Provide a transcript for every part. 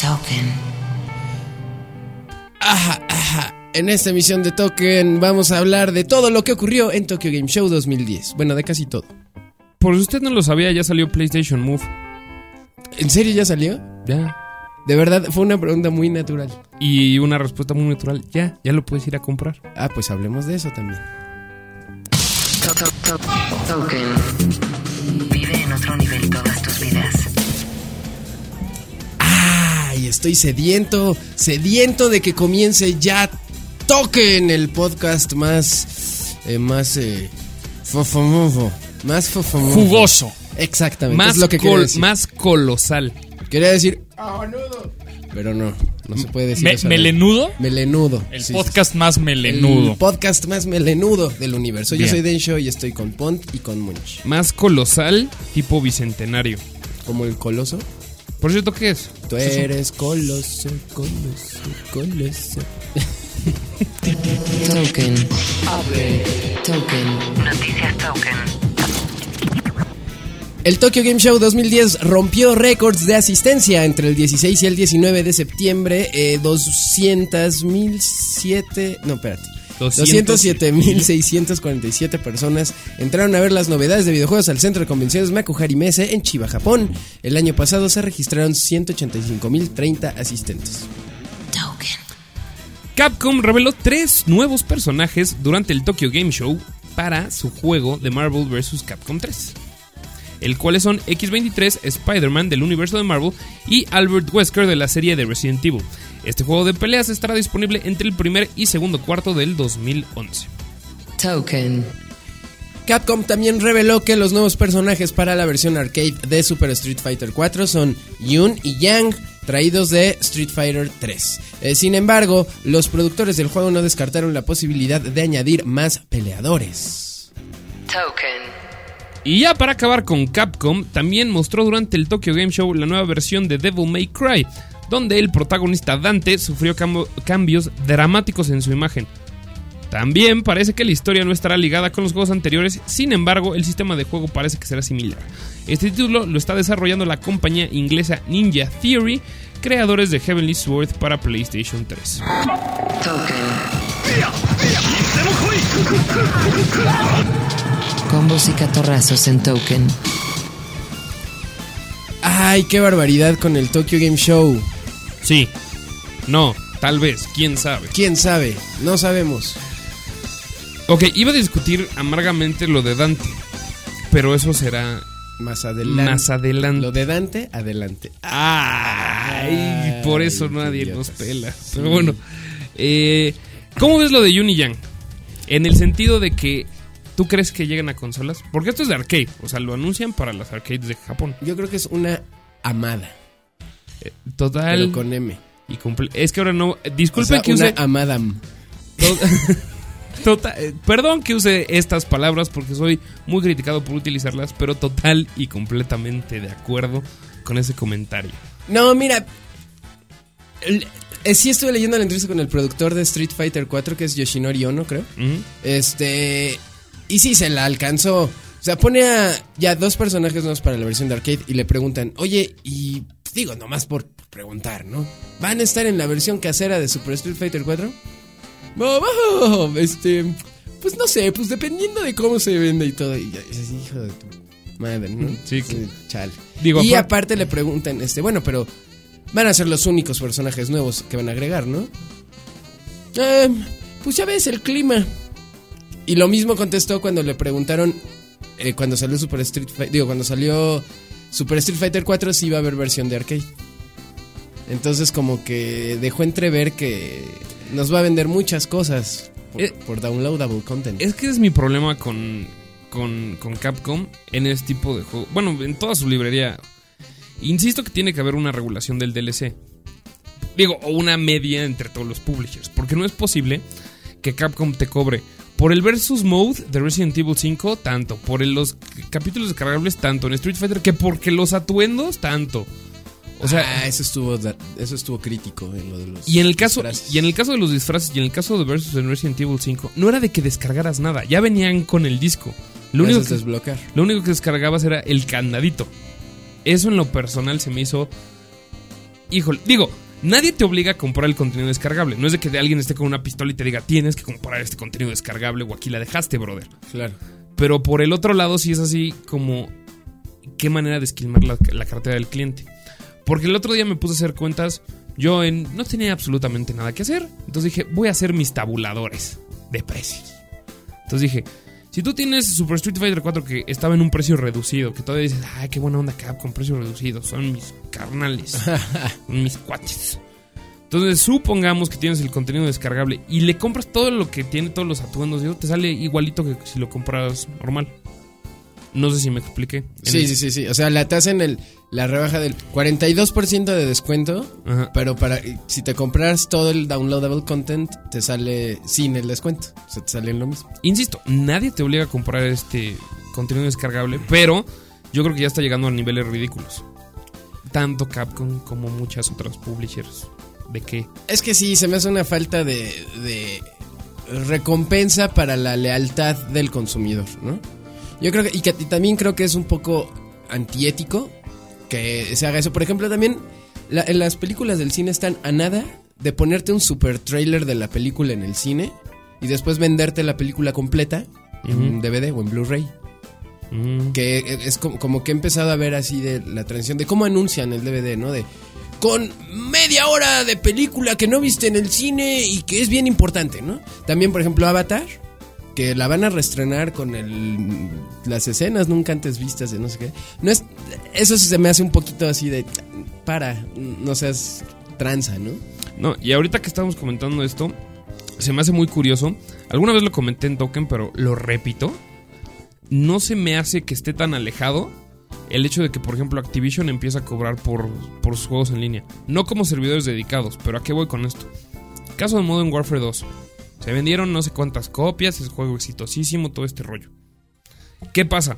Token. En esta emisión de Token vamos a hablar de todo lo que ocurrió en Tokyo Game Show 2010. Bueno, de casi todo. Por si usted no lo sabía, ya salió PlayStation Move. ¿En serio ya salió? Ya. De verdad, fue una pregunta muy natural. Y una respuesta muy natural. Ya lo puedes ir a comprar. Pues hablemos de eso también. Token. Vive en otro nivel todas tus vidas. Y estoy sediento de que comience ya Token, el podcast más Jugoso. Exactamente, Más, es lo que quería decir. Más colosal. Quería decir nudo, pero no se puede decir eso. ¿Melenudo? Melenudo. El podcast más melenudo. El podcast más melenudo del universo. Bien. Yo soy Densho y estoy con Pont y con Munch. Más colosal, tipo bicentenario. ¿Como el coloso? Por cierto, ¿qué es? Tú eres coloso. Token. Token. Noticias Token. El Tokyo Game Show 2010 rompió récords de asistencia entre el 16 y el 19 de septiembre. 207.647 personas entraron a ver las novedades de videojuegos al Centro de Convenciones Makuhari Messe en Chiba, Japón. El año pasado se registraron 185.030 asistentes. Token. Capcom reveló 3 nuevos personajes durante el Tokyo Game Show para su juego de Marvel vs. Capcom 3. El cuales son X-23, Spider-Man del universo de Marvel y Albert Wesker de la serie de Resident Evil. Este juego de peleas estará disponible entre el primer y segundo cuarto del 2011. Token. Capcom también reveló que los nuevos personajes para la versión arcade de Super Street Fighter 4 son Yun y Yang, traídos de Street Fighter 3. Sin embargo, los productores del juego no descartaron la posibilidad de añadir más peleadores. Token. Y ya para acabar con Capcom, también mostró durante el Tokyo Game Show la nueva versión de Devil May Cry, donde el protagonista Dante sufrió cambios dramáticos en su imagen. También parece que la historia no estará ligada con los juegos anteriores, sin embargo el sistema de juego parece que será similar. Este título lo está desarrollando la compañía inglesa Ninja Theory, creadores de Heavenly Sword para PlayStation 3. Token. Combos y catorrazos en Token. ¡Ay, qué barbaridad con el Tokyo Game Show! Sí, no, tal vez, quién sabe. ¿Quién sabe? No sabemos. Ok, iba a discutir amargamente lo de Dante, pero eso será más adelante. Lo de Dante, adelante. Ay, por eso nadie nos pela. Sí. Pero bueno, ¿cómo ves lo de Yun y Yang? En el sentido de que ¿tú crees que lleguen a consolas? Porque esto es de arcade, o sea, lo anuncian para las arcades de Japón. Yo creo que es una amada. Total. Pero con M. Y es que ahora no. Disculpen, o sea, que use. Una amadam. Perdón que use estas palabras porque soy muy criticado por utilizarlas, pero total y completamente de acuerdo con ese comentario. No, mira. Sí estuve leyendo la entrevista con el productor de Street Fighter 4, que es Yoshinori Ono, creo. Uh-huh. Y sí, se la alcanzó. O sea, pone a ya 2 personajes nuevos para la versión de arcade y le preguntan, oye, y digo, nomás por preguntar, ¿no? ¿Van a estar en la versión casera de Super Street Fighter 4? Pues no sé, pues dependiendo de cómo se vende y todo. Y así, hijo de tu madre, ¿no? Sí, chale. Digo, y aparte le preguntan, bueno, pero van a ser los únicos personajes nuevos que van a agregar, ¿no? Pues ya ves, el clima. Y lo mismo contestó cuando le preguntaron cuando salió Super Street Fighter 4 si iba a haber versión de arcade. Entonces como que dejó entrever que nos va a vender muchas cosas por downloadable content. Es que es mi problema con Capcom en este tipo de juego. Bueno, en toda su librería. Insisto que tiene que haber una regulación del DLC. Digo, o una media entre todos los publishers. Porque no es posible que Capcom te cobre por el Versus Mode de Resident Evil 5, tanto. Por los capítulos descargables, tanto. En Street Fighter, que porque los atuendos, tanto. O sea, eso estuvo crítico en lo de los y en el caso disfraces. Y en el caso de los disfraces y en el caso de Versus en Resident Evil 5, no era de que descargaras nada, ya venían con el disco. Lo único que descargabas era el candadito. Eso en lo personal se me hizo híjole, digo, nadie te obliga a comprar el contenido descargable. No es de que alguien esté con una pistola y te diga, tienes que comprar este contenido descargable o aquí la dejaste, brother. Claro. Pero por el otro lado sí es así como, qué manera de esquilmar la cartera del cliente. Porque el otro día me puse a hacer cuentas. Yo no tenía absolutamente nada que hacer. Entonces dije, voy a hacer mis tabuladores de precios. Entonces dije, si tú tienes Super Street Fighter 4 que estaba en un precio reducido, que todavía dices, ay, qué buena onda Capcom, precio reducido, son mis carnales, son mis cuates. Entonces supongamos que tienes el contenido descargable y le compras todo lo que tiene, todos los atuendos, y eso te sale igualito que si lo compras normal. No sé si me expliqué. Sí. O sea, te hacen la rebaja del 42% de descuento. Ajá. Pero si te compras todo el downloadable content, te sale sin el descuento. O sea, te sale en lo mismo. Insisto, nadie te obliga a comprar este contenido descargable, pero yo creo que ya está llegando a niveles ridículos. Tanto Capcom como muchas otras publishers. ¿De qué? Es que sí, se me hace una falta de recompensa para la lealtad del consumidor, ¿no? Yo creo que, y también creo que es un poco antiético que se haga eso. Por ejemplo, también en las películas del cine están a nada de ponerte un super trailer de la película en el cine y después venderte la película completa en DVD o en Blu-ray. Que es como que he empezado a ver así de la transición de cómo anuncian el DVD, ¿no? De con media hora de película que no viste en el cine y que es bien importante, ¿no? También, por ejemplo, Avatar, que la van a reestrenar con las escenas nunca antes vistas de no sé qué. No es, eso se me hace un poquito así de no seas tranza, ¿no? No, y ahorita que estamos comentando esto, se me hace muy curioso. Alguna vez lo comenté en Token, pero lo repito. No se me hace que esté tan alejado el hecho de que, por ejemplo, Activision empieza a cobrar por sus juegos en línea. No como servidores dedicados, pero ¿a qué voy con esto? Caso de Modern Warfare 2. Se vendieron no sé cuántas copias, es juego exitosísimo, todo este rollo. ¿Qué pasa?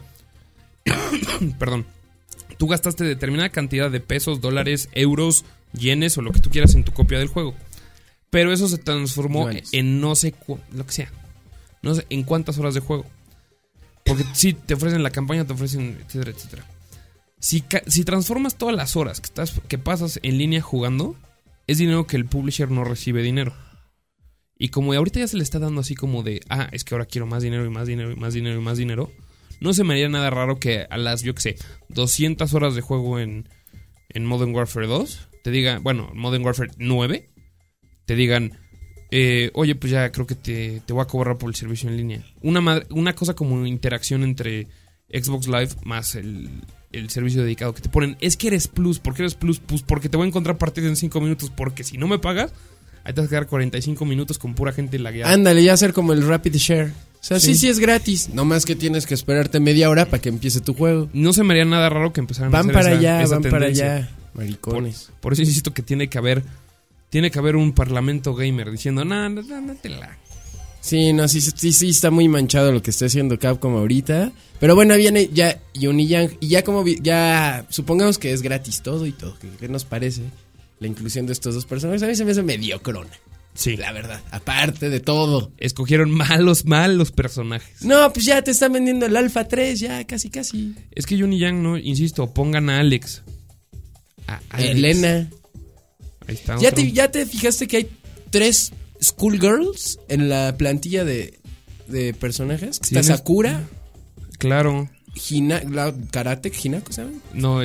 Perdón. Tú gastaste determinada cantidad de pesos, dólares, euros, yenes o lo que tú quieras en tu copia del juego. Pero eso se transformó en no sé lo que sea. No sé en cuántas horas de juego. Porque si te ofrecen la campaña, te ofrecen etcétera, etcétera. Si transformas todas las horas que pasas en línea jugando, es dinero que el publisher no recibe dinero. Y como ahorita ya se le está dando así como de, es que ahora quiero más dinero y más dinero y más dinero y más dinero, no se me haría nada raro que a las, yo qué sé, 200 horas de juego en Modern Warfare 2, te digan, bueno, Modern Warfare 9, te digan, oye, pues ya creo que te voy a cobrar por el servicio en línea. Una cosa como interacción entre Xbox Live más el servicio dedicado que te ponen, es que eres plus. ¿Por qué eres plus? Pues porque te voy a encontrar partidas en 5 minutos, porque si no me pagas, ahí te vas a quedar 45 minutos con pura gente lagueada. Ándale, ya hacer como el Rapid Share. O sea, sí es gratis. No más que tienes que esperarte media hora para que empiece tu juego. No se me haría nada raro que empezaran a hacer esa tendencia. Para allá, maricones. Por eso insisto que tiene que haber un parlamento gamer diciendo, no te la... Sí, no, sí está muy manchado lo que está haciendo Capcom ahorita. Pero bueno, viene ya Yun y Yang. Y ya como ya supongamos que es gratis todo y todo. ¿Qué nos parece la inclusión de estos dos personajes? A mí se me hace mediocrona. Sí. La verdad, aparte de todo. Escogieron malos personajes. No, pues ya te están vendiendo el Alpha 3, ya casi. Es que Yun y Yang, no, insisto, pongan a Alex. A Elena. Ahí está. ¿Ya te fijaste que hay 3 Schoolgirls en la plantilla de personajes? Sí, está Sakura. Claro. Karate, Hinako, ¿saben? No,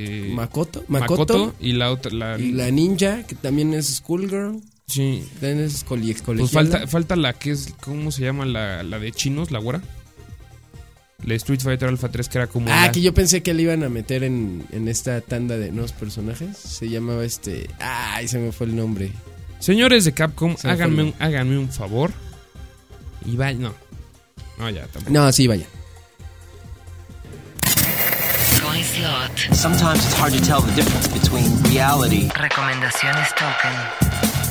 Makoto y la otra, y la ninja, que también es Schoolgirl. Sí. También es colegiala. Pues falta la que es, ¿cómo se llama? La de chinos, la güera. La Street Fighter Alpha 3, que era como... que yo pensé que le iban a meter en esta tanda de nuevos personajes. Se llamaba se me fue el nombre. Señores de Capcom, háganme un favor. Y vayan... No, ya, tampoco. No, sí, vaya. Sometimes it's hard to tell the difference between reality. Recomendaciones Token.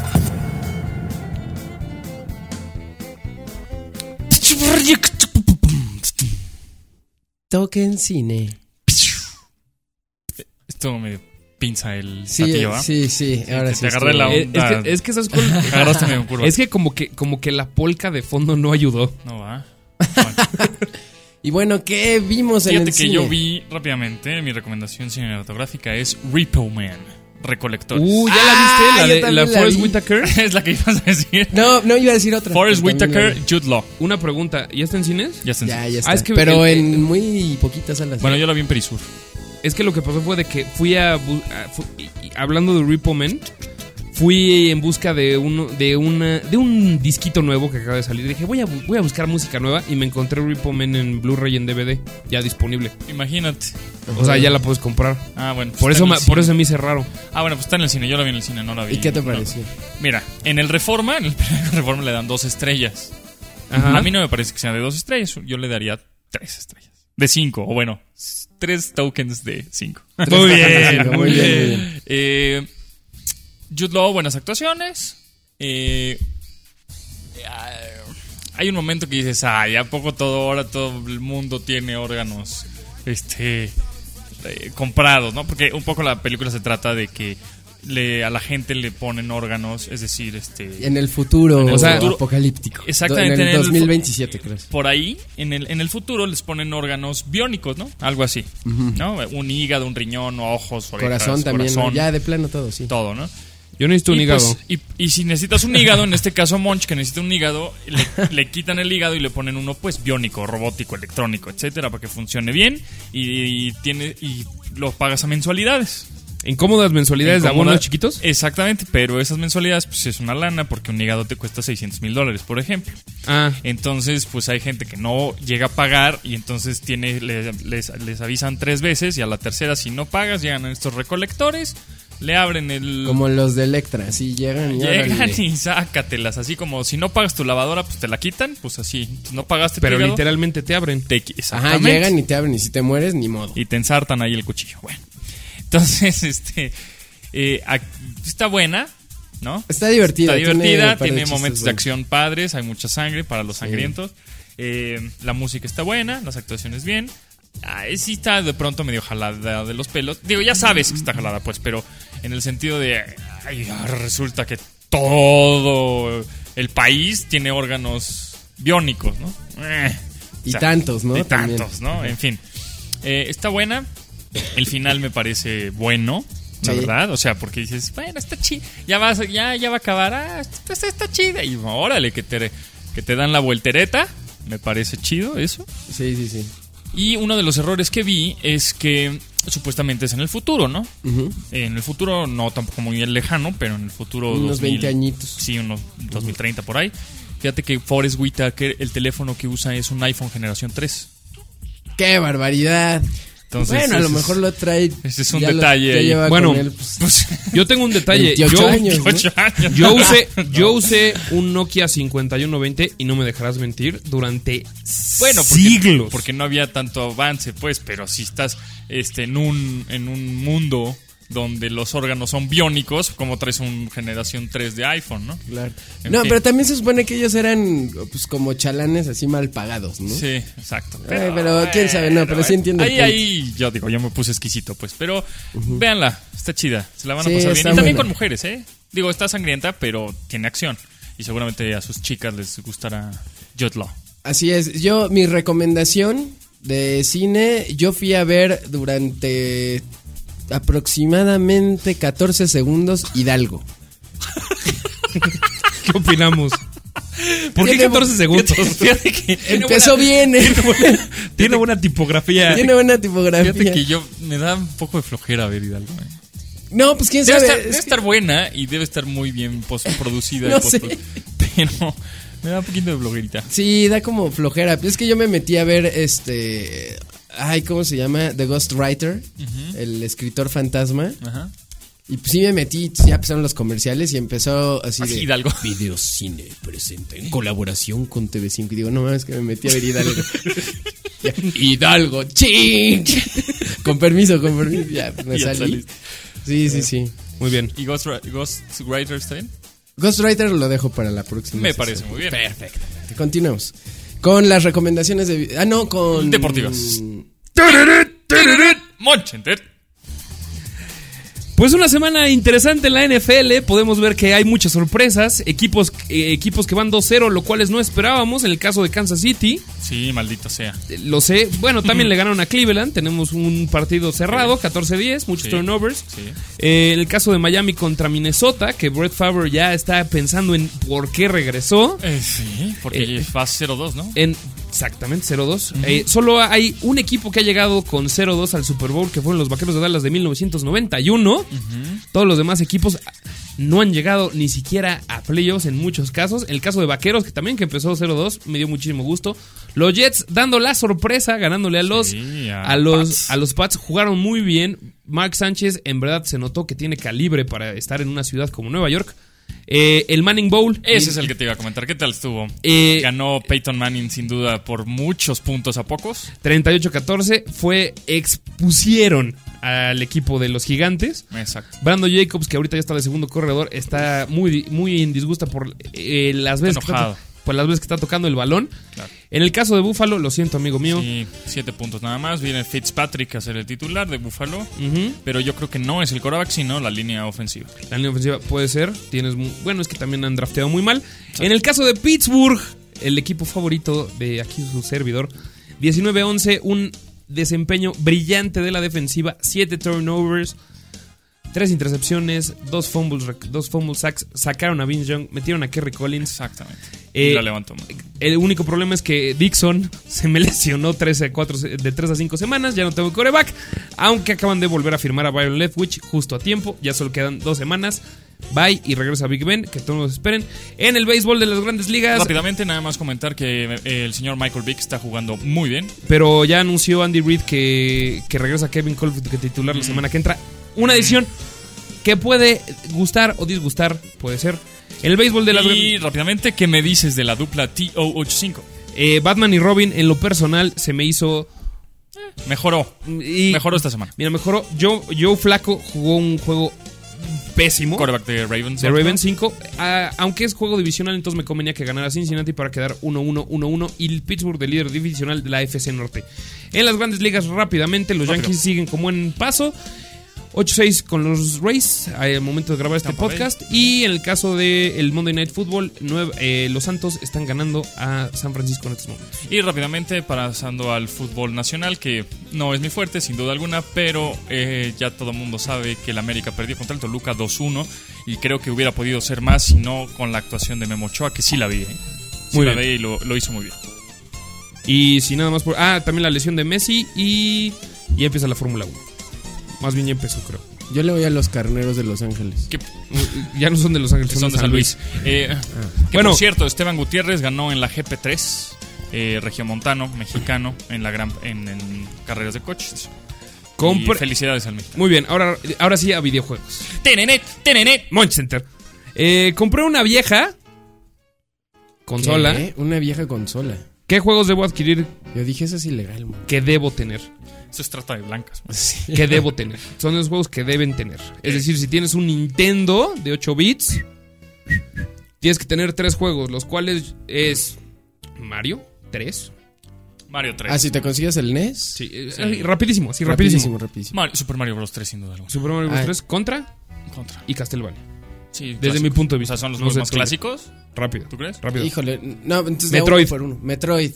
Token Cine. Esto me pinza el platillo, ¿va? Sí, ahora sí. Te agarré la onda. Es que esas cosas... Agarraste medio curva. Es que como que la polka de fondo no ayudó. No va. Bueno. Y bueno, ¿qué vimos en el cine? Fíjate que yo vi rápidamente, mi recomendación cinematográfica es Repo Man. recolectores. ¿Ya la viste? yo La también la Forrest vi. Whitaker. Es la que ibas a decir. No iba a decir otra. Forrest También la Whitaker, vi. Jude Law. Una pregunta, ¿ya está en cines? Ya está en Ya cine. está. es que pero el- en muy poquitas salas. Bueno, yo la vi en Perisur. Es que lo que pasó fue de que hablando de Repo Man, fui en busca de un disquito nuevo que acaba de salir. Dije, voy a buscar música nueva y me encontré Repo Man en Blu-ray y en DVD, ya disponible. Imagínate. O sea, ya la puedes comprar. Ah, bueno. pues Por está eso, en el por cine. eso me hice raro. Ah, bueno, pues está en el cine. Yo la vi en el cine, no la vi. ¿Y qué te no. pareció? Mira, en el Reforma le dan 2 estrellas. Ajá. A mí no me parece que sea de 2 estrellas. Yo le daría 3 estrellas. De 5, o bueno, 3 tokens de 5. Muy bien, muy bien. Jude Law, buenas actuaciones. Hay un momento que dices, ¿a poco ahora todo el mundo tiene órganos comprados, ¿no? Porque un poco la película se trata de que a la gente le ponen órganos, es decir, En el futuro, O sea, apocalíptico. Exactamente, En en el el 2027, creo. por ahí, en el futuro les ponen órganos biónicos, ¿no? Algo así, ¿no? Un hígado, un riñón, ojos, orejas, Corazón también. corazón, ¿no? Ya de plano todo, sí. todo, ¿no? Yo necesito un Y, hígado. pues, y si necesitas un hígado, en este caso Monch, que necesita un hígado, le quitan el hígado y le ponen uno pues biónico, robótico, electrónico, etcétera, para que funcione bien y lo pagas a mensualidades. ¿En cómodas mensualidades de Incómoda- abonos chiquitos? Exactamente, pero esas mensualidades pues es una lana porque un hígado te cuesta $600,000, por ejemplo. Ah, Entonces, pues hay gente que no llega a pagar y entonces les avisan 3 veces y a la tercera, si no pagas, llegan estos recolectores, le abren el... Como los de Electra, sí, llegan y Llegan órale. y sácatelas, así como si no pagas tu lavadora, pues te la quitan, pues así. No pagaste pero tu hígado, literalmente te abren. Ajá, exactamente. llegan y te abren y si te mueres, ni modo. Y te ensartan ahí el cuchillo. Bueno, entonces, está buena, ¿no? Está divertida. Está divertida, un par tiene chistes momentos de buenos. acción padres, hay mucha sangre para los sangrientos. La música está buena, las actuaciones bien. Sí está de pronto medio jalada de los pelos. Digo, ya sabes que está jalada, pues, pero en el sentido de... resulta que todo el país tiene órganos biónicos, ¿no? Y tantos, ¿no? Y También. tantos, ¿no? En fin. Está buena. El final me parece bueno, la Sí. verdad. O sea, porque dices, bueno, está chida. Ya va a acabar. Está chida. Y órale, que te dan la voltereta. Me parece chido eso. Sí, sí, sí. Y uno de los errores que vi es que supuestamente es en el futuro, ¿no? Ujú. En el futuro, no tampoco muy lejano, pero en el futuro... Unos 20 añitos. Sí, unos 2030 por ahí. Fíjate que Forrest Whitaker, el teléfono que usa es un iPhone generación 3. ¡Qué barbaridad! Entonces, Bueno, a lo ese mejor lo trae. ese es un ya detalle ya ahí. lleva Bueno, con él, pues, Pues, Yo tengo un detalle. 28 años, ¿no? 8 años. Yo usé un Nokia 5120 y no me dejarás mentir durante Bueno, siglos. porque no había tanto avance, pues, pero si estás en un mundo donde los órganos son biónicos, como traes un generación 3 de iPhone, ¿no? claro. En No, fin. pero también se supone que ellos eran pues como chalanes así mal pagados, ¿no? Sí, exacto. Pero quién sabe, no, pero sí entiendo el Ahí, punto. yo digo, yo me puse exquisito, pues, pero véanla, está chida, se la van a Sí, pasar bien. está Y también buena. con mujeres, ¿eh? Digo, está sangrienta, pero tiene acción. Y seguramente a sus chicas les gustará Jude Law. Así es. Mi recomendación de cine, yo fui a ver durante aproximadamente 14 segundos Hidalgo. ¿Qué opinamos? ¿Por qué Tiene 14 segundos? Fíjate que Empezó bien, Tiene buena tipografía. Tiene buena tipografía. Fíjate que yo me da un poco de flojera ver Hidalgo. No, pues quién Debe sabe. estar, debe estar buena y debe estar muy bien postproducida. No y sé. Pero me da un poquito de flojerita. Sí, da como flojera. Es que yo me metí a ver ay, ¿cómo se llama? The Ghostwriter, el escritor fantasma. Ajá. Y pues sí me metí, ya empezaron los comerciales y empezó así de Hidalgo. Videocine presenta en colaboración con TV5. Y digo, no mames, que me metí a ver Hidalgo. Ya, Hidalgo, ching. Con permiso, ya me Ya salí. saliste. Sí. Muy bien. ¿Y Ghostwriter está bien? Ghostwriter lo dejo para la próxima. Me sesión. parece muy bien. Perfecto. Continuemos. Con las recomendaciones de... con... Deportivas. Monchenter. Pues una semana interesante en la NFL. Podemos ver que hay muchas sorpresas. Equipos que van 2-0, lo cuales no esperábamos. En el caso de Kansas City. Sí, maldito sea. Lo sé. Bueno, también le ganaron a Cleveland. Tenemos un partido cerrado, 14-10, muchos turnovers. Sí. En el caso de Miami contra Minnesota, que Brett Favre ya está pensando en por qué regresó. Sí, porque va 0-2, ¿no? Exactamente, 0-2. Solo hay un equipo que ha llegado con 0-2 al Super Bowl, que fueron los Vaqueros de Dallas de 1991. Todos los demás equipos no han llegado ni siquiera a playoffs en muchos casos. En el caso de Vaqueros, que también que empezó 0-2, me dio muchísimo gusto. Los Jets dando la sorpresa, ganándole a los Pats. Jugaron muy bien. Mark Sánchez en verdad se notó que tiene calibre para estar en una ciudad como Nueva York. El Manning Bowl. Ese es el que te iba a comentar. ¿Qué tal estuvo? Ganó Peyton Manning sin duda por muchos puntos a pocos. 38-14. Expusieron al equipo de los Gigantes. Exacto. Brandon Jacobs, que ahorita ya está de segundo corredor, está muy, muy en disgusta por las veces que está tocando el balón. Claro. En el caso de Buffalo, lo siento, amigo mío. Sí, 7 puntos nada más. Viene Fitzpatrick a ser el titular de Buffalo. Pero yo creo que no es el quarterback, sino la línea ofensiva. La línea ofensiva puede ser. Bueno, es que también han drafteado muy mal. Sí. En el caso de Pittsburgh, el equipo favorito de aquí su servidor, 19-11, un desempeño brillante de la defensiva, 7 turnovers, 3 intercepciones, 2 fumble sacks, sacaron a Vince Young, metieron a Kerry Collins. Exactamente. Y la levantó. El único problema es que Dixon se me lesionó de 3 a 5 semanas, ya no tengo quarterback, aunque acaban de volver a firmar a Byron Leftwich justo a tiempo, ya solo quedan 2 semanas. Bye y regresa Big Ben, que todos nos esperen. En el béisbol de las grandes ligas. Rápidamente, nada más comentar que el señor Michael Vick está jugando muy bien. Pero ya anunció Andy Reid que regresa Kevin Colbert, que titular la semana que entra. Una decisión que puede gustar o disgustar, puede ser. En el béisbol de las grandes... Y rápidamente, ¿qué me dices de la dupla TO85? Batman y Robin, en lo personal, se me hizo... Mejoró esta semana. Mira, mejoró. Joe Flacco jugó un juego pésimo. Quarterback de Ravens. De Ravens 5. Aunque es juego divisional, entonces me convenía que ganara Cincinnati para quedar 1-1-1-1 y el Pittsburgh de líder divisional de la AFC Norte. En las grandes ligas, rápidamente, los Yankees siguen como en paso. 8-6 con los Rays al momento de grabar este podcast. Y en el caso del Monday Night Football, los Santos están ganando a San Francisco en estos momentos. Y rápidamente, pasando al fútbol nacional, que no es mi fuerte, sin duda alguna, pero ya todo el mundo sabe que el América perdió contra el Toluca 2-1. Y creo que hubiera podido ser más, si no con la actuación de Memo Ochoa, que sí la vi. Muy la bien. vi y lo hizo muy bien. Y si nada más también la lesión de Messi y ya empieza la Fórmula 1. Más bien ya empezó, creo. Yo le voy a los Carneros de Los Ángeles. Ya no son de Los Ángeles, son de San Luis. Bueno, por cierto, Esteban Gutiérrez ganó en la GP3, regiomontano, mexicano, en carreras de coches. Y felicidades al mexicano. Muy bien, ahora sí a videojuegos. Tenenet. Monster Center. Compré una vieja consola. ¿Qué? Una vieja consola. ¿Qué juegos debo adquirir? Yo dije, eso es ilegal, man. Que debo tener. Eso es trata de blancas. Sí. Que debo tener. Son los juegos que deben tener. Es decir, si tienes un Nintendo de 8 bits, tienes que tener 3 juegos, los cuales es Mario 3. Mario 3. Ah, si te consigues el NES. Sí. Rapidísimo, sí, rapidísimo. Super Mario Bros. 3, sin duda alguna. Super Mario Bros. 3 contra y Castlevania. Sí, desde mi punto de vista. O sea, son los juegos más clásicos. Rápido. ¿Tú crees? Rápido. Híjole, no, entonces Metroid. Por uno. Metroid.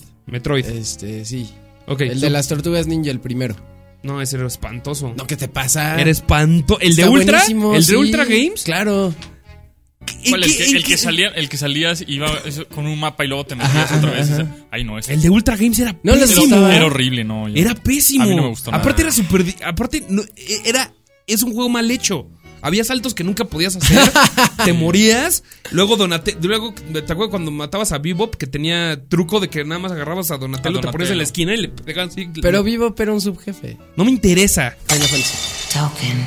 Sí. Okay, el de las Tortugas Ninja, el primero. No, ese era espantoso. No, ¿qué te pasa? Era espantoso. ¿El Está de Ultra? buenísimo, ¿El sí. de Ultra Games? Claro. ¿Cuál? El que salías iba con un mapa y luego te metías otra vez. Ay, no, el de Ultra Games era no pésimo. Era horrible, no. Era pésimo. A mí no me gustó nada. Aparte era súper... Aparte, es un juego mal hecho. Había saltos que nunca podías hacer. Te morías. Luego ¿te acuerdas cuando matabas a Bebop? Que tenía truco de que nada más agarrabas a Donatello, te ponías en la esquina y le pegaban así. Pero Bebop era un subjefe. No me interesa. Token.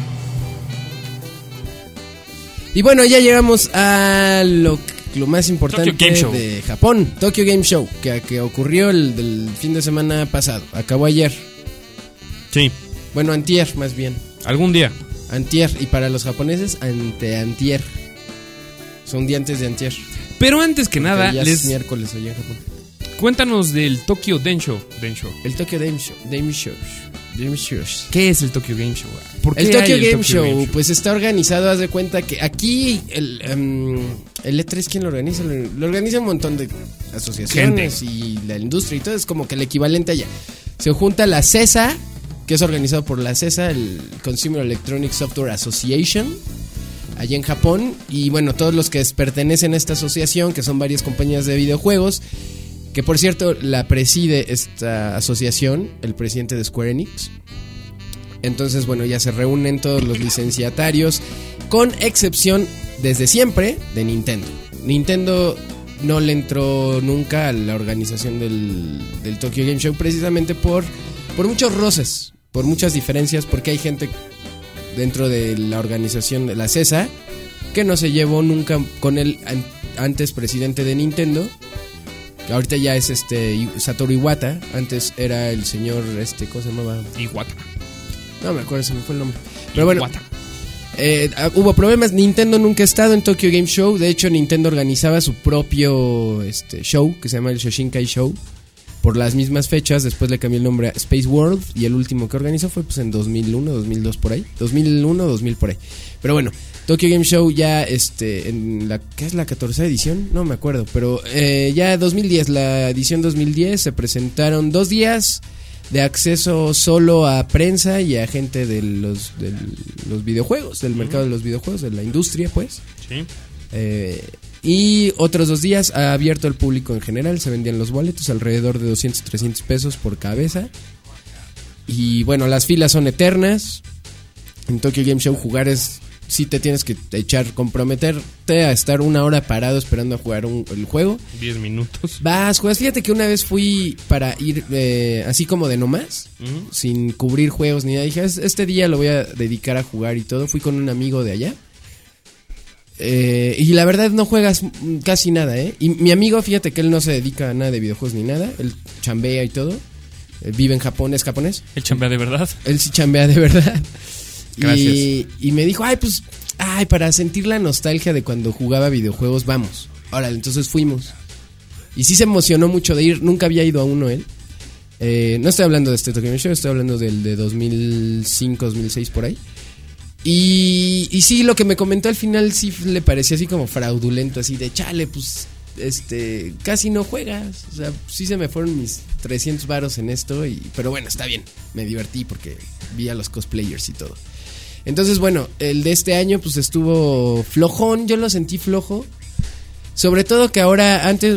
Y bueno, ya llegamos a lo más importante de Japón. Tokyo Game Show, que ocurrió del fin de semana pasado. Acabó ayer. Sí. Bueno, antier, más bien. Algún día. Antier, y para los japoneses, anteantier. Son días antes de antier. Pero antes que nada, ya es miércoles allá en Japón. Cuéntanos del Tokyo Game Show. El Tokyo Game Show. Game Show. ¿Qué es el Tokyo Game Show? ¿Por qué El Tokyo hay Game Show, pues está organizado, haz de cuenta que aquí el E3, ¿quién lo organiza? Lo organiza un montón de asociaciones y la industria y todo, es como que el equivalente allá. Se junta la CESA, que es organizado por la CESA, el Consumer Electronic Software Association, allá en Japón, y bueno, todos los que pertenecen a esta asociación, que son varias compañías de videojuegos, que por cierto la preside esta asociación, el presidente de Square Enix. Entonces, bueno, ya se reúnen todos los licenciatarios, con excepción, desde siempre, de Nintendo. Nintendo no le entró nunca a la organización del Tokyo Game Show, precisamente por muchos roces, por muchas diferencias, porque hay gente dentro de la organización de la CESA que no se llevó nunca con el antes presidente de Nintendo, que ahorita ya es Satoru Iwata. Antes era el señor ¿cómo se llamaba? Iwata. No me acuerdo, se me fue el nombre. Pero bueno, Iwata. Hubo problemas. Nintendo nunca ha estado en Tokyo Game Show. De hecho, Nintendo organizaba su propio show, que se llama el Shoshinkai Show, por las mismas fechas. Después le cambió el nombre a Space World, y el último que organizó fue pues en 2001, 2002 por ahí. 2001, 2000 por ahí. Pero bueno, Tokyo Game Show ya en la ¿qué es la 14ª edición? No me acuerdo, pero ya 2010, la edición 2010 se presentaron 2 días de acceso solo a prensa y a gente de los videojuegos, del mercado de los videojuegos, de la industria, pues. Sí. Y otros 2 días abierto al público en general. Se vendían los boletos alrededor de 200, 300 pesos por cabeza. Y bueno, las filas son eternas. En Tokyo Game Show jugar sí te tienes que comprometerte a estar 1 hora parado esperando a jugar el juego. 10 minutos. Juegas. Fíjate que una vez fui para ir así como de nomás, sin cubrir juegos ni nada. Dije, este día lo voy a dedicar a jugar y todo. Fui con un amigo de allá. Y la verdad no juegas casi nada, Y mi amigo, fíjate que él no se dedica a nada de videojuegos ni nada. Él chambea y todo. Vive en Japón, es japonés. ¿El chambea de verdad? Él sí chambea de verdad. Gracias. Y me dijo, para sentir la nostalgia de cuando jugaba videojuegos, vamos. Órale, entonces fuimos. Y sí se emocionó mucho de ir. Nunca había ido a uno él. No estoy hablando de Tokyo Game Show, estoy hablando del de 2005, 2006 por ahí. Y sí, lo que me comentó al final sí le parecía así como fraudulento, así de chale, pues casi no juegas. O sea, sí se me fueron mis 300 varos en esto, pero bueno, está bien. Me divertí porque vi a los cosplayers y todo. Entonces, bueno, el de este año pues estuvo flojón, yo lo sentí flojo. Sobre todo que ahora, antes,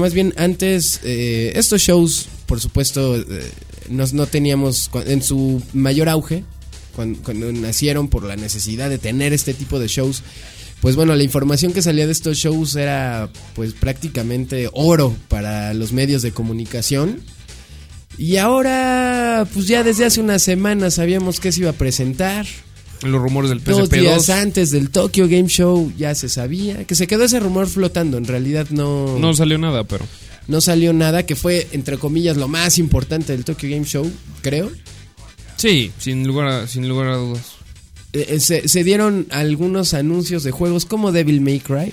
estos shows, por supuesto, no teníamos en su mayor auge, cuando nacieron por la necesidad de tener este tipo de shows. Pues bueno, la información que salía de estos shows era pues prácticamente oro para los medios de comunicación. Y ahora, pues ya desde hace una semana sabíamos que se iba a presentar. Los rumores del PSP 2. 2 días antes del Tokyo Game Show ya se sabía. Que se quedó ese rumor flotando. En realidad no salió nada, pero... No salió nada, que fue, entre comillas, lo más importante del Tokyo Game Show, creo. Sí, sin lugar a dudas. Se dieron algunos anuncios de juegos como Devil May Cry,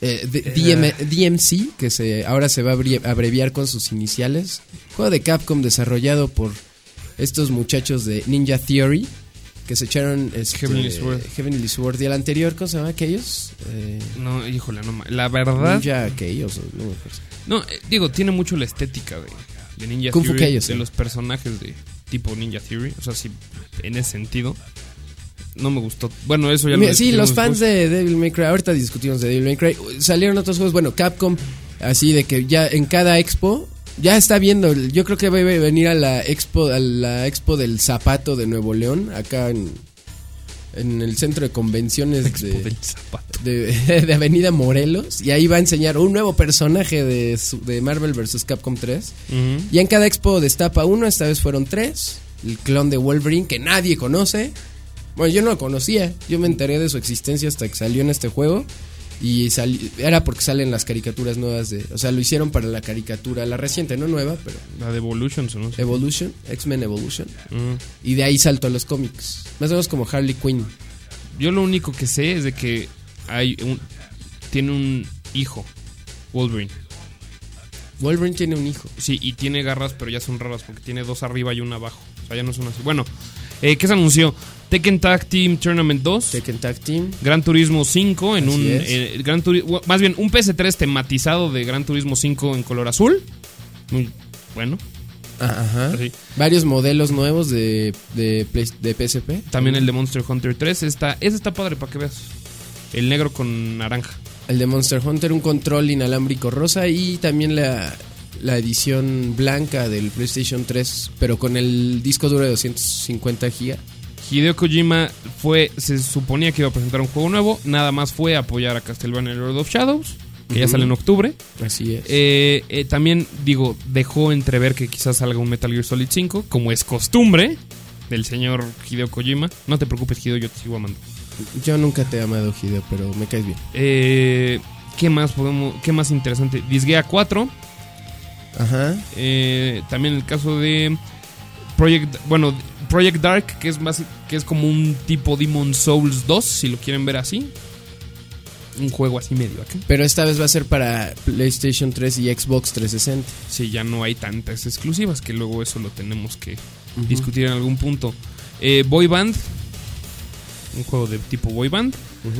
DMC, que ahora se va a abreviar con sus iniciales. Juego de Capcom desarrollado por estos muchachos de Ninja Theory, que se echaron Heavenly Sword. Y el anterior, ¿cómo se llama aquellos? No, híjole, no. La verdad... Ninja aquellos, no me acuerdo. No, digo, tiene mucho la estética de Ninja Kung Fu Theory, Chaos, de los personajes de tipo Ninja Theory. O sea, sí, en ese sentido... No me gustó. Bueno, eso ya lo sí, los fans de Devil May Cry, ahorita discutimos de Devil May Cry. Salieron otros juegos, bueno, Capcom, así de que ya en cada expo, ya está viendo, yo creo que va a venir a la expo del Zapato de Nuevo León, acá en el centro de convenciones de Avenida Morelos, y ahí va a enseñar un nuevo personaje de Marvel vs. Capcom 3. Uh-huh. Y en cada expo destapa uno, esta vez fueron 3, el clon de Wolverine que nadie conoce. Bueno, yo no lo conocía, yo me enteré de su existencia hasta que salió en este juego. Y era porque salen las caricaturas nuevas o sea, lo hicieron para la caricatura, la reciente, no nueva, pero... La de Evolution, ¿no? Evolution, X-Men Evolution. Y de ahí saltó a los cómics, más o menos como Harley Quinn. Yo lo único que sé es de que tiene un hijo, Wolverine. Wolverine tiene un hijo. Sí, y tiene garras, pero ya son raras porque tiene 2 arriba y 1 abajo. O sea, ya no son así. Bueno, ¿qué se anunció? Tekken Tag Team Tournament 2. Tekken Tag Team. Gran Turismo 5 en Así es. más bien un PS3 tematizado de Gran Turismo 5 en color azul. Muy bueno. Ajá. Sí. Varios modelos nuevos de PSP. También el de Monster Hunter 3. Ese está padre para que veas. El negro con naranja. El de Monster Hunter, un control inalámbrico rosa. Y también la edición blanca del PlayStation 3, pero con el disco duro de 250 GB. Hideo Kojima se suponía que iba a presentar un juego nuevo. Nada más fue a apoyar a Castlevania Lord of Shadows, que ya sale en octubre. Así es. También, dejó entrever que quizás salga un Metal Gear Solid 5, como es costumbre del señor Hideo Kojima. No te preocupes, Hideo, yo te sigo amando. Yo nunca te he amado, Hideo, pero me caes bien. ¿Qué más interesante? Disgaea 4. Ajá. También el caso de Project Dark, que es como un tipo Demon Souls 2, si lo quieren ver así. Un juego así medio acá. Pero esta vez va a ser para PlayStation 3 y Xbox 360. Sí, ya no hay tantas exclusivas, que luego eso lo tenemos que discutir en algún punto. Boy Band, un juego de tipo Boy Band.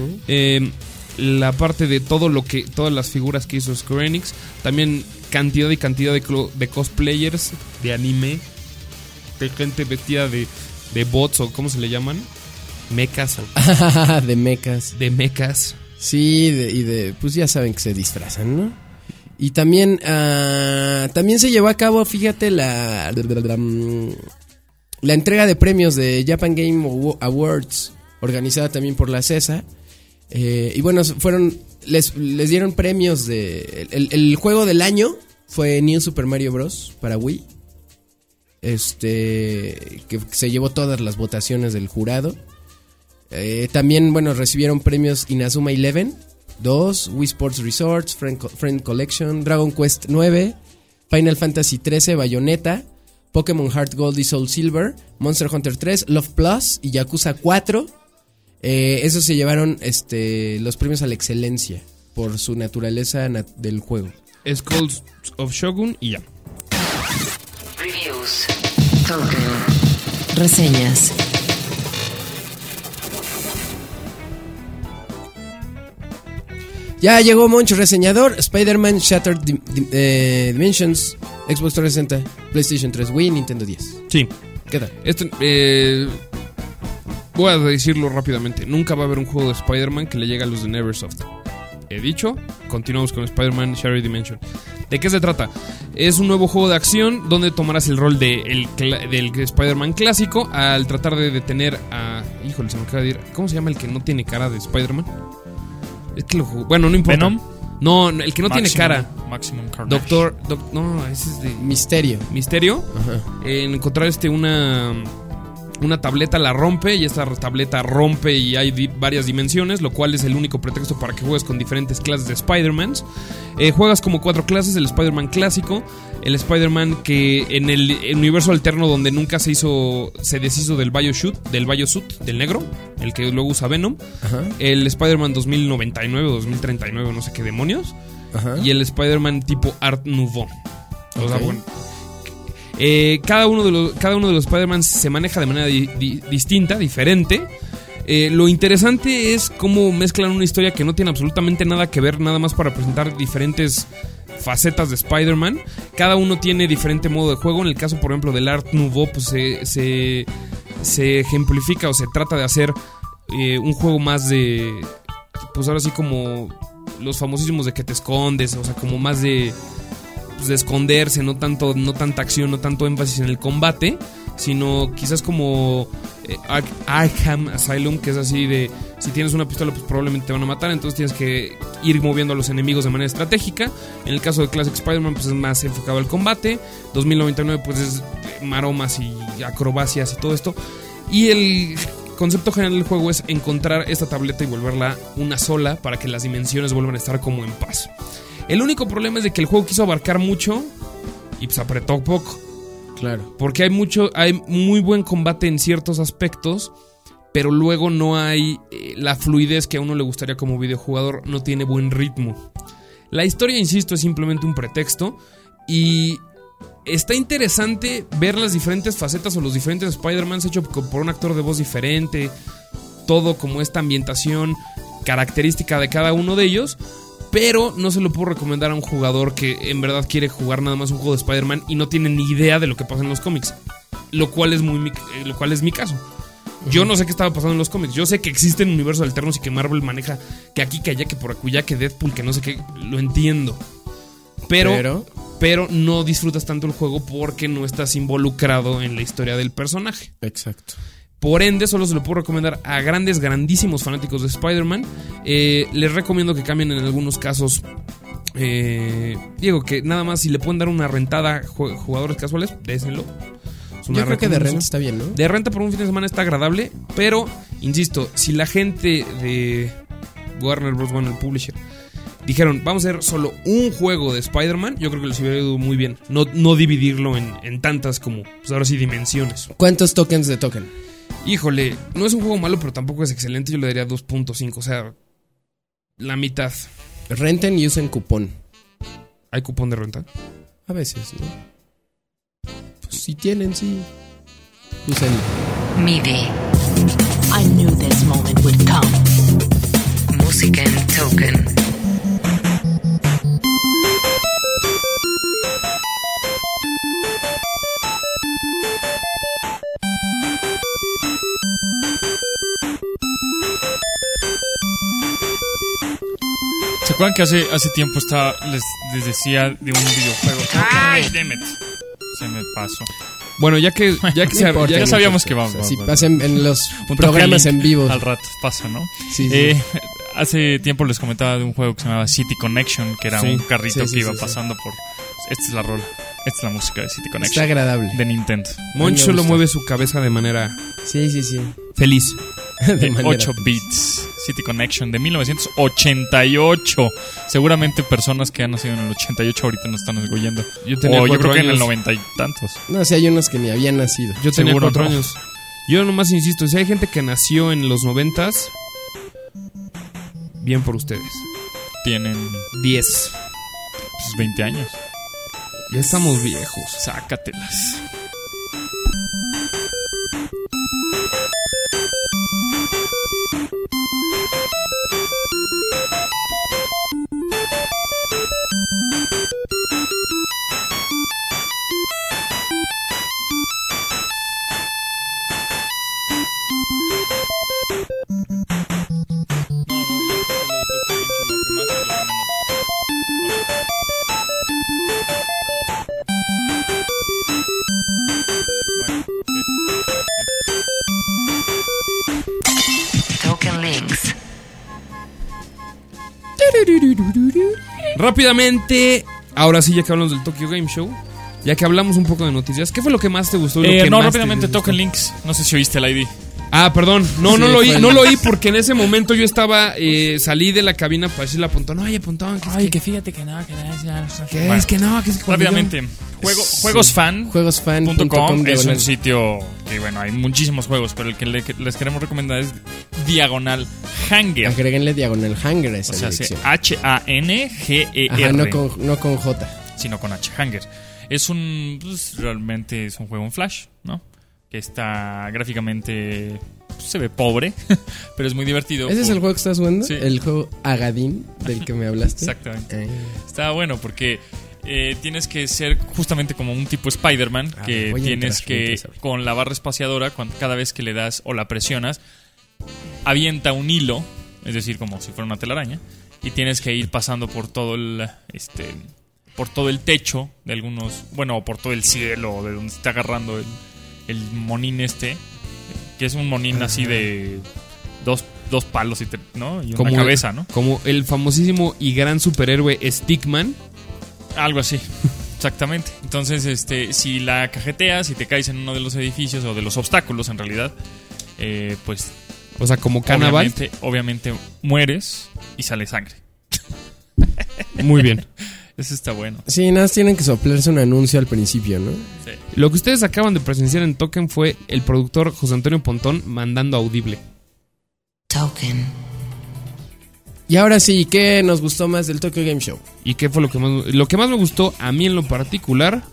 La parte de todas las figuras que hizo Square Enix. También cantidad de cosplayers de anime, de gente vestida de bots, o ¿cómo se le llaman? Mechas. De mechas. De mechas. Sí, pues ya saben que se disfrazan, ¿no? Y también se llevó a cabo, fíjate, la entrega de premios de Japan Game Awards, organizada también por la CESA. Y bueno, les dieron premios de... El juego del año fue New Super Mario Bros. Para Wii. Que se llevó todas las votaciones del jurado. También, bueno, recibieron premios Inazuma 11, 2, Wii Sports Resorts, Friend Collection, Dragon Quest 9, Final Fantasy 13, Bayonetta, Pokémon Heart Gold y Soul Silver, Monster Hunter 3, Love Plus y Yakuza 4. Esos se llevaron los premios a la excelencia por su naturaleza del juego. Skulls of Shogun y ya. Reviews. Token. Reseñas. Ya llegó Moncho Reseñador. Spider-Man Shattered Dimensions, Xbox 360, PlayStation 3, Wii, Nintendo 10. Sí. ¿Qué tal? Voy a decirlo rápidamente. Nunca va a haber un juego de Spider-Man que le llegue a los de Neversoft. He dicho, continuamos con Spider-Man Shattered Dimension. ¿De qué se trata? Es un nuevo juego de acción donde tomarás el rol del Spider-Man clásico al tratar de detener a... Híjole, se me acaba de ir. ¿Cómo se llama el que no tiene cara de Spider-Man? Es que bueno, no importa. ¿Venom? No, el que no tiene cara. Maximum Carnage. No, ese es de... Misterio. Ajá. Encontrar una tableta la rompe, y esta tableta rompe y hay varias dimensiones, lo cual es el único pretexto para que juegues con diferentes clases de Spider-Mans. Juegas como 4 clases: el Spider-Man clásico, el Spider-Man que en el universo alterno donde nunca se deshizo del Biosuit, del negro, el que luego usa Venom. Ajá. El Spider-Man 2099 o 2039, no sé qué demonios. Ajá. Y el Spider-Man tipo Art Nouveau. O sea, Ok. bueno, cada uno de los Spider-Man se maneja de manera distinta, diferente. Lo interesante es cómo mezclan una historia que no tiene absolutamente nada que ver, nada más para presentar diferentes facetas de Spider-Man. Cada uno tiene diferente modo de juego. En el caso, por ejemplo, del Art Nouveau, pues se ejemplifica o se trata de hacer un juego más de... Pues ahora sí, como los famosísimos de que te escondes, o sea, como más de esconderse, no tanta acción, no tanto énfasis en el combate, sino quizás como Arkham Asylum, que es así de, si tienes una pistola pues probablemente te van a matar, entonces tienes que ir moviendo a los enemigos de manera estratégica. En el caso de Classic Spider-Man pues es más enfocado al combate. 2099 pues es maromas y acrobacias y todo esto. Y el concepto general del juego es encontrar esta tableta y volverla una sola para que las dimensiones vuelvan a estar como en paz. El único problema es de que el juego quiso abarcar mucho y pues apretó poco. Claro. Porque hay muy buen combate en ciertos aspectos, pero luego no hay la fluidez que a uno le gustaría como videojugador, no tiene buen ritmo. La historia, insisto, es simplemente un pretexto y está interesante ver las diferentes facetas o los diferentes Spider-Mans hechos por un actor de voz diferente. Todo como esta ambientación característica de cada uno de ellos. Pero no se lo puedo recomendar a un jugador que en verdad quiere jugar nada más un juego de Spider-Man y no tiene ni idea de lo que pasa en los cómics. Lo cual es mi caso. Yo no sé qué estaba pasando en los cómics. Yo sé que existen universos alternos y que Marvel maneja que aquí, que allá, que por acullá, que Deadpool, que no sé qué. Lo entiendo. Pero no disfrutas tanto el juego porque no estás involucrado en la historia del personaje. Exacto. Por ende, solo se lo puedo recomendar a grandísimos fanáticos de Spider-Man. Les recomiendo que cambien en algunos casos. Digo que nada más si le pueden dar una rentada a jugadores casuales, désenlo. Yo creo que de renta está bien, ¿no? De renta por un fin de semana está agradable. Pero, insisto, si la gente de Warner Bros. One, el publisher, dijeron, vamos a hacer solo un juego de Spider-Man, yo creo que les hubiera ido muy bien. No dividirlo en tantas como, pues ahora sí, dimensiones. ¿Cuántos tokens de token? Híjole, no es un juego malo, pero tampoco es excelente. Yo le daría 2.5, o sea, la mitad. Renten y usen cupón. ¿Hay cupón de renta? A veces, ¿no? Pues si tienen, sí. Úsenlo. MIDI. I knew this moment would come. Música en token. ¿Se acuerdan que hace tiempo les decía de un videojuego? ¡Ay, damn it! Se me pasó. Bueno, ya sabíamos que vamos. Si pasen en los programas en vivo. Al rato pasa, ¿no? Sí. Hace tiempo les comentaba de un juego que se llamaba City Connection, que era un carrito que iba pasando por... Esta es la rola. Esta es la música de City Connection. Está agradable. De Nintendo. Moncho lo mueve su cabeza de manera... Sí. feliz. De 8 bits. City Connection de 1988. Seguramente personas que han nacido en el 88 ahorita nos están oyendo. Yo creo que en el 90 y tantos. No, si hay unos que ni habían nacido. Yo tenía Seguro 4 no. años. Yo nomás insisto, si hay gente que nació en los 90s, bien por ustedes. Tienen 10. pues, 20 años. Ya estamos viejos. Sácatelas. Token links. Rápidamente, ahora sí, ya que hablamos del Tokyo Game Show, ya que hablamos un poco de noticias, ¿qué fue lo que más te gustó? Y lo que No, más rápidamente, te Token disgustó? Links. No sé si oíste el ID. Ah, perdón, no Sí, lo oí, fue no lo oí porque en ese momento yo estaba, salí de la cabina para decirle a Pontón, oye Pontón, Que fíjate que no, que ¿qué es que no? ¿Qué es que rápidamente, juegosfan.com Juegosfan.com es un sitio que, bueno, hay muchísimos juegos, pero el que les queremos recomendar es Diagonal Hanger. Agréguenle diagonal hanger a esa O sea, dirección. H-A-N-G-E-R. Ajá, no con J. Sino con H. Hanger. Realmente es un juego en Flash, ¿no? Que está gráficamente... se ve pobre, pero es muy divertido. ¿Ese es el juego que estás jugando? Sí. El juego Agadin, del que me hablaste. Exactamente. Está bueno porque tienes que ser justamente como un tipo Spider-Man, que voy a tienes entrar, que, con la barra espaciadora, cada vez que le das o la presionas, avienta un hilo, es decir, como si fuera una telaraña, y tienes que ir pasando por todo el techo de algunos, bueno, o por todo el cielo, de donde se está agarrando el monín que es un monín así de dos palos ¿no? Y una cabeza, ¿no? Como el famosísimo y gran superhéroe Stickman. Algo así, exactamente. Entonces, si la cajeteas y te caes en uno de los edificios o de los obstáculos, en realidad, pues... O sea, como Cannibal. Obviamente mueres y sale sangre. Muy bien. Eso está bueno. Sí, nada más tienen que soplarse un anuncio al principio, ¿no? Sí. Lo que ustedes acaban de presenciar en Token fue el productor José Antonio Pontón mandando audible. Token. Y ahora sí, ¿qué nos gustó más del Tokyo Game Show? ¿Y qué fue lo que más me gustó a mí en lo particular?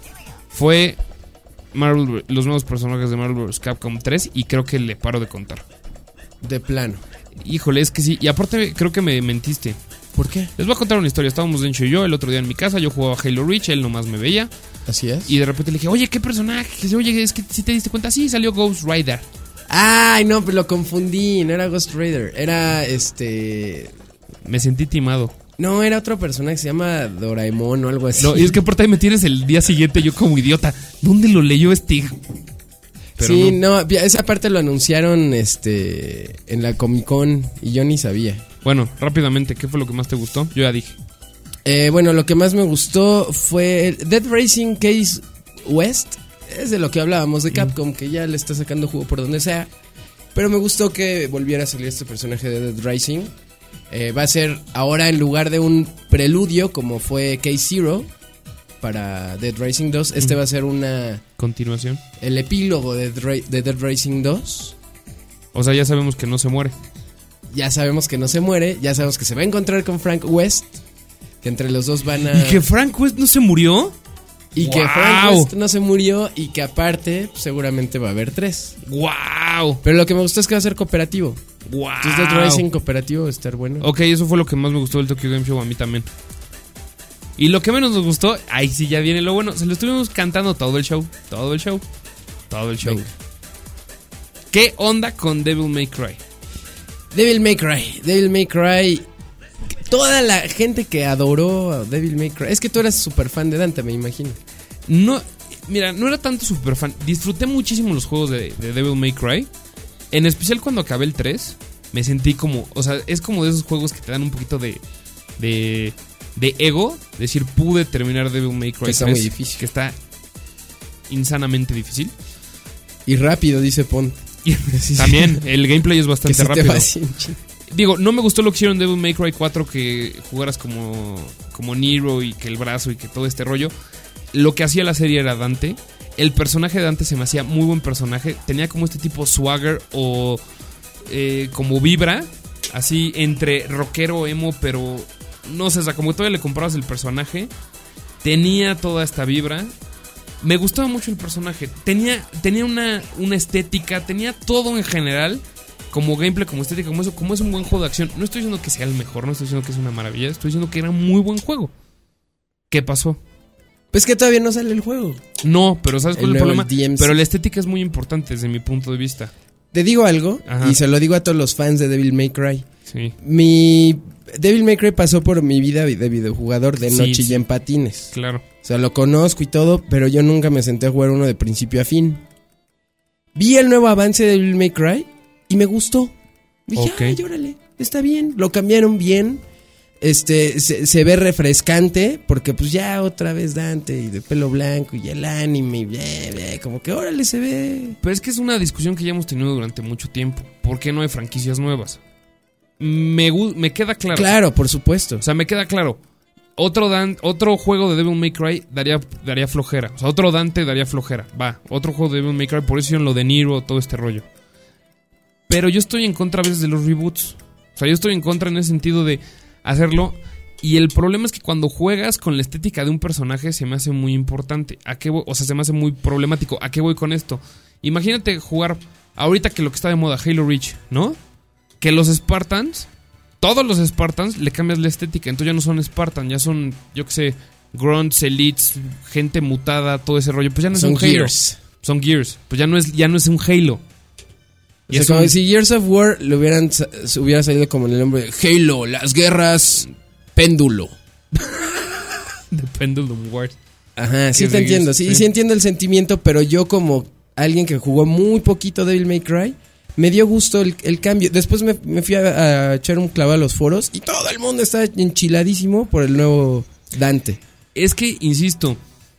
fue los nuevos personajes de Marvel vs. Capcom 3 y creo que le paro de contar. De plano. Híjole, es que sí. Y aparte creo que me mentiste. ¿Por qué? Les voy a contar una historia. Estábamos Dencho y yo el otro día en mi casa. Yo jugaba Halo Reach, él nomás me veía. Así es. Y de repente le dije, oye, ¿qué personaje? Oye, es que si te diste cuenta, sí, salió Ghost Rider. Ay, no, pero lo confundí. No era Ghost Rider. Era Me sentí timado. No, era otro personaje que se llama Doraemon o algo así. No, y es que aparte ahí me tienes el día siguiente yo como idiota. ¿Dónde lo leyó este? Pero sí, no, esa parte lo anunciaron en la Comic Con y yo ni sabía. Bueno, rápidamente, ¿qué fue lo que más te gustó? Yo ya dije. Bueno, lo que más me gustó fue Dead Racing Case West. Es de lo que hablábamos de Capcom, que ya le está sacando jugo por donde sea. Pero me gustó que volviera a salir este personaje de Dead Racing. Va a ser ahora, en lugar de un preludio como fue Case Zero para Dead Racing 2, va a ser una... Continuación. El epílogo de Dead Racing 2. O sea, ya sabemos que no se muere. Ya sabemos que no se muere, ya sabemos que se va a encontrar con Frank West, que entre los dos van a... ¿Y que Frank West no se murió? Y ¡Wow! que Frank West no se murió y que aparte pues, seguramente va a haber 3. ¡Wow! Pero lo que me gustó es que va a ser cooperativo. ¡Wow! Entonces Dead Racing cooperativo va a estar bueno. Ok, eso fue lo que más me gustó del Tokyo Game Show, a mí también. Y lo que menos nos gustó, ahí sí ya viene lo bueno, se lo estuvimos cantando todo el show. Venga. ¿Qué onda con Devil May Cry? Devil May Cry. Toda la gente que adoró a Devil May Cry. Es que tú eras súper fan de Dante, me imagino. No, mira, no era tanto super fan. Disfruté muchísimo los juegos de Devil May Cry. En especial cuando acabé el 3. Me sentí como, o sea, es como de esos juegos que te dan un poquito de ego. Decir, pude terminar Devil May Cry 3. Que está muy difícil. Que está insanamente difícil. Y rápido, dice Pon. También, el gameplay es bastante rápido. Digo, no me gustó lo que hicieron en Devil May Cry 4, que jugaras como Nero y que el brazo y que todo este rollo. Lo que hacía la serie era Dante. El personaje de Dante se me hacía muy buen personaje. Tenía como este tipo swagger o como vibra, así entre rockero, emo, pero no sé, o sea, como todavía le comprabas el personaje. Tenía toda esta vibra. Me gustaba mucho el personaje. Tenía una estética, tenía todo en general. Como gameplay, como estética, como es un buen juego de acción. No estoy diciendo que sea el mejor, no estoy diciendo que es una maravilla. Estoy diciendo que era un muy buen juego. ¿Qué pasó? Pues que todavía no sale el juego. No, pero ¿sabes cuál es el problema? DMC. Pero la estética es muy importante desde mi punto de vista. Te digo algo, Ajá. y se lo digo a todos los fans de Devil May Cry. Sí. Devil May Cry pasó por mi vida de videojugador de noche y en patines. Claro. O sea, lo conozco y todo, pero yo nunca me senté a jugar uno de principio a fin. Vi el nuevo avance de Devil May Cry y me gustó. Dije, Okay. ay, órale, está bien. Lo cambiaron bien. Se ve refrescante, porque pues ya otra vez Dante y de pelo blanco y el anime y como que órale se ve. Pero es que es una discusión que ya hemos tenido durante mucho tiempo. ¿Por qué no hay franquicias nuevas? Me queda claro. Claro, por supuesto. O sea, me queda claro. Otro juego de Devil May Cry daría flojera. O sea, otro Dante daría flojera. Va, otro juego de Devil May Cry. Por eso hicieron lo de Nero, todo este rollo. Pero yo estoy en contra a veces de los reboots. O sea, yo estoy en contra en ese sentido de hacerlo. Y el problema es que cuando juegas con la estética de un personaje se me hace muy importante. O sea, se me hace muy problemático. ¿A qué voy con esto? Imagínate jugar ahorita que lo que está de moda, Halo Reach, ¿no? Que los Spartans, todos los Spartans le cambias la estética. Entonces ya no son Spartans, ya son, yo qué sé, Grunts, Elites, gente mutada, todo ese rollo. Pues ya no Son es un Halo. Gears. Son Gears. Pues ya no es un Halo. O sea, como si Gears of War hubiera salido como en el nombre de Halo, las guerras péndulo. The Pendulum Wars. Ajá, sí Que te sí, entiendo, sí. sí entiendo el sentimiento, pero yo como alguien que jugó muy poquito Devil May Cry, me dio gusto el cambio. Después me fui a echar un clavado a los foros y todo el mundo está enchiladísimo por el nuevo Dante. Es que, insisto,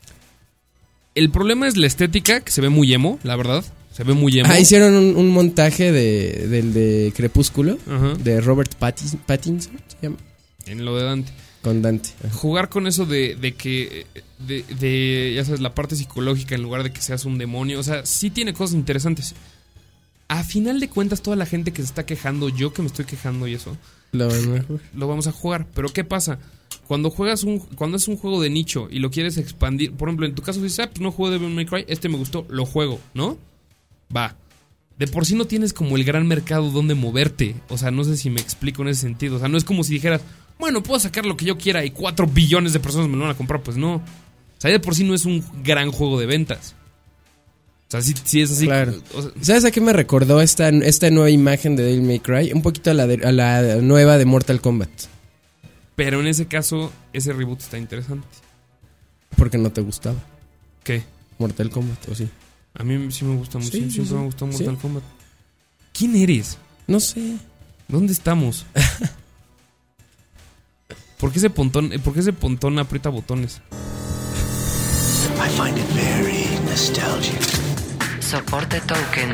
el problema es la estética, que se ve muy emo, la verdad. Se ve muy emo. Hicieron un montaje del de Crepúsculo, Ajá. de Robert Pattinson, se llama, En lo de Dante. con Dante. Jugar con eso de que ya sabes, la parte psicológica en lugar de que seas un demonio. O sea, sí tiene cosas interesantes. A final de cuentas, toda la gente que se está quejando, yo que me estoy quejando y eso, Lo mejor. lo vamos a jugar. Pero ¿qué pasa? cuando es un juego de nicho y lo quieres expandir, por ejemplo, en tu caso dices, pues no juego Devil May Cry, me gustó, lo juego, ¿no? Va. De por sí no tienes como el gran mercado donde moverte. O sea, no sé si me explico en ese sentido. O sea, no es como si dijeras, bueno, puedo sacar lo que yo quiera y 4 billones de personas me lo van a comprar. Pues no. O sea, de por sí no es un gran juego de ventas. O sea, sí es así. Claro. O sea, ¿Sabes a qué me recordó esta nueva imagen de Devil May Cry? Un poquito a la nueva de Mortal Kombat. pero en ese caso, ese reboot está interesante. Porque no te gustaba ¿Qué? Mortal Kombat, ¿o sí? A mí sí me gusta mucho. Sí, Siempre sí. me gustó Mortal Sí. Kombat. ¿Quién eres? No sé. ¿Dónde estamos? ¿Por qué ese pontón aprieta botones? I find it very nostalgic. Soporte token.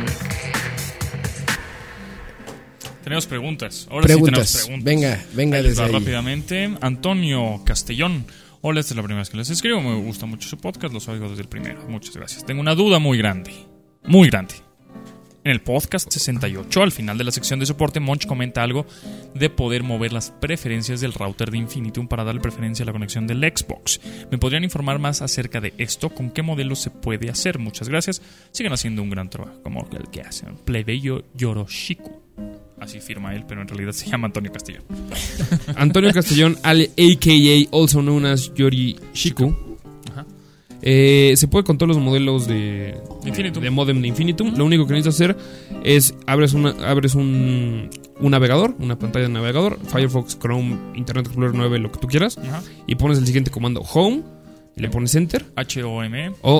Tenemos preguntas. Ahora Preguntas. sí tenemos preguntas. Venga Ahí les desde va ahí. Rápidamente. Antonio Castellón. Hola, esta es la primera vez que les escribo. Me gusta mucho su podcast. Los oigo desde el primero. Muchas gracias. Tengo una duda muy grande. Muy grande. En el podcast 68, al final de la sección de soporte, Monch comenta algo de poder mover las preferencias del router de Infinitum para darle preferencia a la conexión del Xbox. ¿Me podrían informar más acerca de esto? ¿Con qué modelo se puede hacer? Muchas gracias. Sigan haciendo un gran trabajo, como el que hacen. Plebeyo Yoroshiku. Así firma él, pero en realidad se llama Antonio Castellón. Antonio Castellón, a.k.a. also known as Yori Shiku. Ajá. Se puede con todos los modelos de Infinitum. de modem de Infinitum. Lo único que necesitas hacer es abres un navegador, una pantalla de navegador, Firefox, Chrome, Internet Explorer 9, lo que tú quieras, Ajá. y pones el siguiente comando Home, y le pones Enter HOME o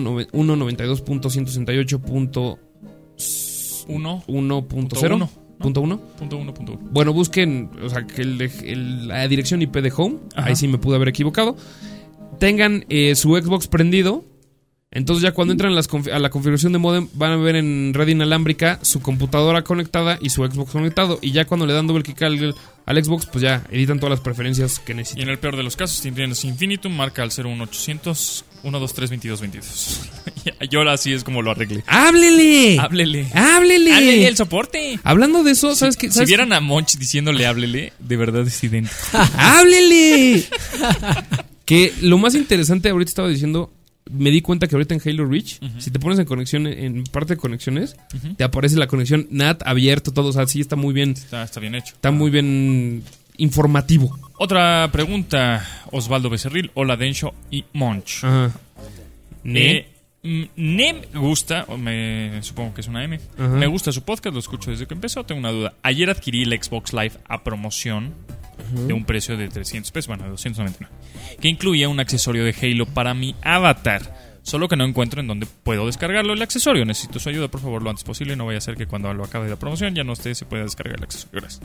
192.168.1.0. Punto 1.1. 1.1. Bueno, busquen, o sea, que la dirección IP de Home, Ajá. ahí sí me pude haber equivocado. Tengan su Xbox prendido. Entonces ya cuando entran a la configuración de modem van a ver en red inalámbrica su computadora conectada y su Xbox conectado. Y ya cuando le dan doble clic al Xbox, pues ya editan todas las preferencias que Y necesitan. en el peor de los casos, si tienes Infinitum, marca al 01800 123 2222. Yo ahora sí es como lo arreglé. ¡Háblele! Háblele. ¡Háblele! Háblele el soporte. Hablando de eso, ¿sabes qué? Si vieran a Monch diciéndole háblele, de verdad es idéntico. ¡Háblele! Que lo más interesante, ahorita estaba diciendo, me di cuenta que ahorita en Halo Reach, si te pones en conexión, en parte de conexiones, te aparece la conexión NAT abierto, todo, o sea, sí está muy bien, Está bien hecho. está muy bien informativo. Otra pregunta, Osvaldo Becerril. Hola, Densho y Monch. Ajá. ¿Ne? Me gusta, supongo que es una M. Ajá. Me gusta su podcast, lo escucho desde que empezó. Tengo una duda. Ayer adquirí el Xbox Live a promoción de un precio de 300 pesos, bueno, de 299, que incluía un accesorio de Halo para mi avatar. Solo que no encuentro en dónde puedo descargarlo el accesorio. Necesito su ayuda, por favor, lo antes posible. No vaya a ser que cuando lo acabe la promoción ya no se pueda descargar el accesorio. Gracias.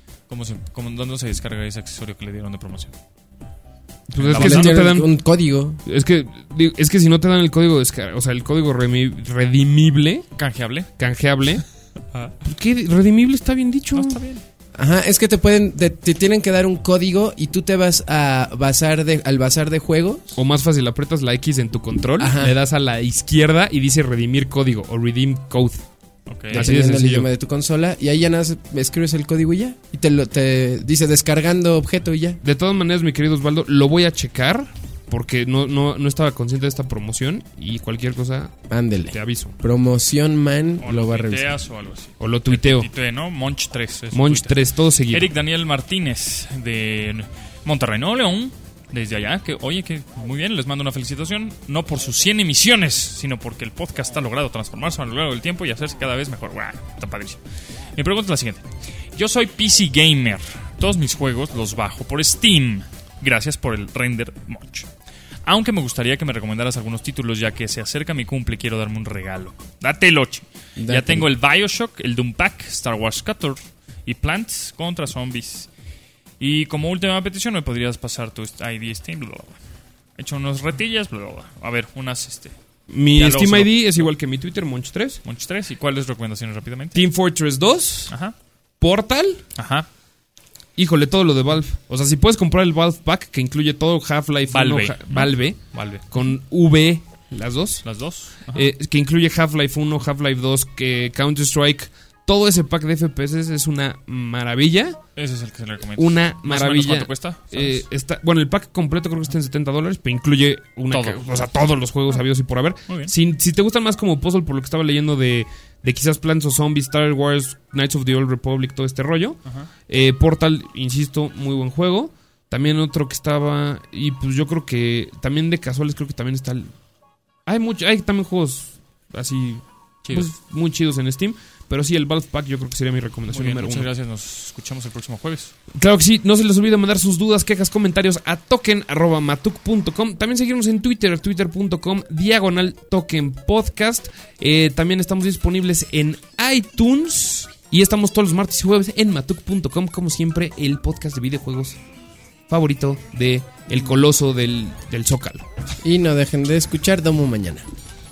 ¿Dónde se descarga ese accesorio que le dieron de promoción? Pues es La que si banda no te Tiene dan, un código. es que si no te dan el código de descarga, o sea, el código redimible, ¿Canjeable? canjeable, Ah. ¿por qué redimible está bien dicho? No, está bien. Ajá, es que te tienen que dar un código y tú te vas al bazar de juegos. O más fácil, aprietas la X en tu control, Ajá. le das a la izquierda y dice redimir código o redeem code. Ok. Así de Dependiendo del sencillo. idioma de tu consola. Y ahí ya nada más escribes el código y ya. Y te dice descargando objeto y ya. De todas maneras, mi querido Osvaldo, lo voy a checar porque no estaba consciente de esta promoción y cualquier cosa Ándele. te aviso. Promoción Man O lo va a tuiteas revisar. o algo así. O lo tuiteo. Tuitee, ¿no? Monch 3. es Monch Twitter. 3, todo seguido. Eric Daniel Martínez de Monterrey, Nuevo León. Desde allá, que oye, que muy bien, les mando una felicitación. No por sus 100 emisiones, sino porque el podcast ha logrado transformarse a lo largo del tiempo y hacerse cada vez mejor. ¡Guau! Está padrísimo. Mi pregunta es la siguiente. Yo soy PC Gamer. Todos mis juegos los bajo por Steam. Gracias por el render, Monch. Aunque me gustaría que me recomendaras algunos títulos, ya que se acerca mi cumple y quiero darme un regalo. Dátelo, chi. Ya Dátelo. tengo el BioShock, el Doom Pack, Star Wars Scatter y Plants contra Zombies. Y como última petición, me podrías pasar tu ID Steam, bla, bla, bla. He hecho unos retillas, bla, bla, bla. A ver, unas, Mi Ya Steam luego ID es igual que mi Twitter, Monch 3. Monch 3. ¿Y cuáles recomendaciones rápidamente? Team Fortress 2, Ajá, Portal. ajá. Híjole, todo lo de Valve. O sea, si puedes comprar el Valve Pack que incluye todo Half-Life 1, Valve. Valve, Valve. con V, las dos. Las dos. Ajá. Que incluye Half-Life 1, Half-Life 2, que Counter-Strike, todo ese pack de FPS es una maravilla. Ese es el que se le recomiendo. Una ¿Más o menos maravilla. cuánto cuesta? ¿Sabes? Bueno, el pack completo creo que está en $70, pero incluye todos los juegos habidos y por haber. Muy bien. Si te gustan más como puzzle, por lo que estaba leyendo de quizás Plants of Zombies, Star Wars, Knights of the Old Republic, todo este rollo. Portal, insisto, muy buen juego. También otro que estaba, y pues yo creo que también de casuales creo que también está hay también juegos así Chidos. pues, muy chidos en Steam. Pero sí, el Valve Pack yo creo que sería mi recomendación Muy bien, número muchas 1. gracias. Nos escuchamos el próximo jueves. Claro que sí, no se les olvide mandar sus dudas, quejas, comentarios a token@matuk.com. También seguirnos en Twitter, twitter.com/tokenpodcast. También estamos disponibles en iTunes y estamos todos los martes y jueves en matuk.com, como siempre, el podcast de videojuegos favorito de el coloso del Zócalo. Y no dejen de escuchar Domo mañana.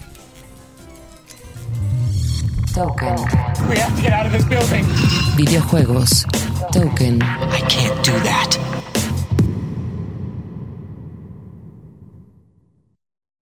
Token. We have to get out of this building. Videojuegos. Token. I can't do that.